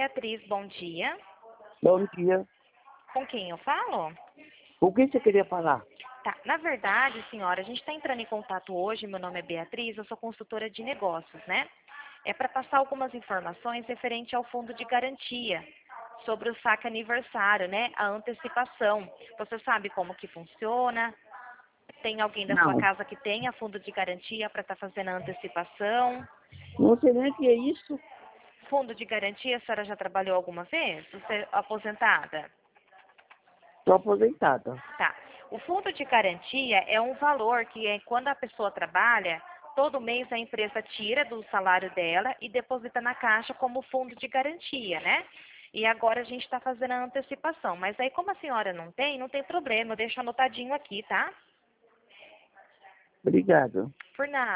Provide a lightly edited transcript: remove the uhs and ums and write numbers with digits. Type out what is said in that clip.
Beatriz, bom dia. Bom dia. Com quem eu falo? O que você queria falar? Tá, na verdade, senhora, a gente está entrando em contato hoje, meu nome é Beatriz, eu sou consultora de negócios, né? É para passar algumas informações referente ao fundo de garantia, sobre o saque aniversário, né? A antecipação. Você sabe como que funciona? Tem alguém da sua Não. casa que tenha fundo de garantia para estar fazendo a antecipação? Não sei nem o que é isso. Fundo de garantia, a senhora já trabalhou alguma vez? Você é aposentada? Estou aposentada. Tá. O fundo de garantia é um valor que quando a pessoa trabalha, todo mês a empresa tira do salário dela e deposita na caixa como fundo de garantia, né? E agora a gente está fazendo a antecipação. Mas aí, como a senhora não tem problema, eu deixo anotadinho aqui, tá? Obrigado. Por nada.